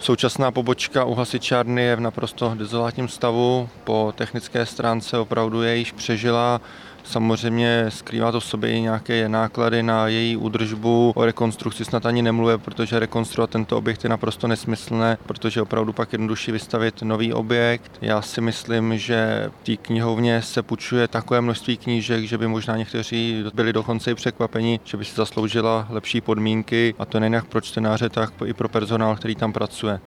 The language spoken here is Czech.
Současná pobočka u hasičárny je v naprosto dezolátním stavu, po technické stránce opravdu je již přežila. Samozřejmě skrývá to v sobě i nějaké náklady na její údržbu. O rekonstrukci snad ani nemluvě, protože rekonstruovat tento objekt je naprosto nesmyslné, protože opravdu pak jednodušší vystavit nový objekt. Já si myslím, že v té knihovně se půjčuje takové množství knížek, že by možná někteří byli dokonce i překvapeni, že by si zasloužila lepší podmínky, a to nejen pro čtenáře, tak i pro personál, který tam pracuje.